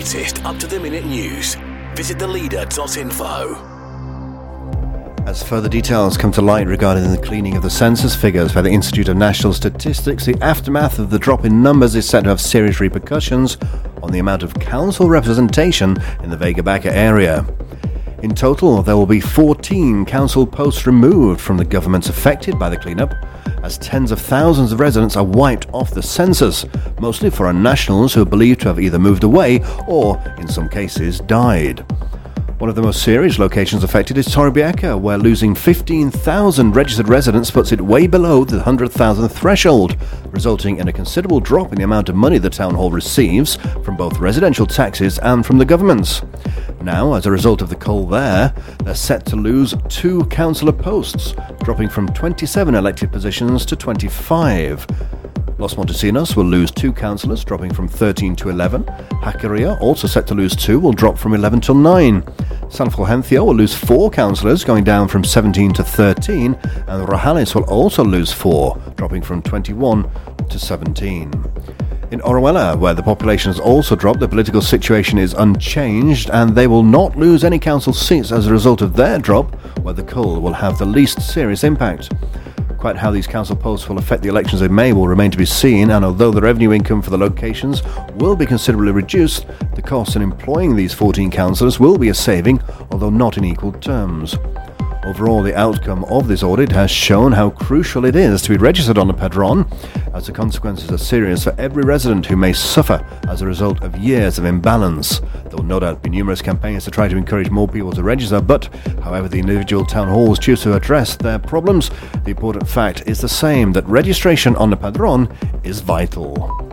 latest up-to-the-minute news, visit theleader.info. As further details come to light regarding the cleaning of the census figures by the Institute of National Statistics, the aftermath of the drop in numbers is set to have serious repercussions on the amount of council representation in the Vega Baca area. In total, there will be 14 council posts removed from the governments affected by the cleanup, as tens of thousands of residents are wiped off the census, mostly foreign nationals who are believed to have either moved away or, in some cases, died. One of the most serious locations affected is Torrebieca, where losing 15,000 registered residents puts it way below the 100,000 threshold, resulting in a considerable drop in the amount of money the town hall receives from both residential taxes and from the governments. Now, as a result of the cull there, they're set to lose 2 councillor posts, dropping from 27 elected positions to 25. Los Montesinos will lose 2 councillors, dropping from 13 to 11. Jacaria, also set to lose 2, will drop from 11 till 9. San Fulgencio will lose 4 councillors, going down from 17 to 13. And Rojales will also lose 4, dropping from 21 to 17. In Orihuela, where the population has also dropped, the political situation is unchanged, and they will not lose any council seats as a result of their drop, where the cull will have the least serious impact. Quite how these council posts will affect the elections in May will remain to be seen, and although the revenue income for the locations will be considerably reduced, the costs in employing these 14 councillors will be a saving, although not in equal terms. Overall, the outcome of this audit has shown how crucial it is to be registered on the Padrón, as the consequences are serious for every resident who may suffer as a result of years of imbalance. There will no doubt be numerous campaigns to try to encourage more people to register, but however the individual town halls choose to address their problems, the important fact is the same, that registration on the Padrón is vital.